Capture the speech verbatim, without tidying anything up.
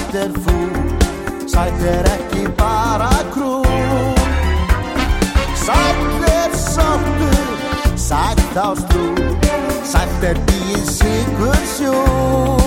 sætt er þú, sætt er ekki bara krú. Sætt er sáttur, sætt ást þú, sætt er bíð sigur sjú.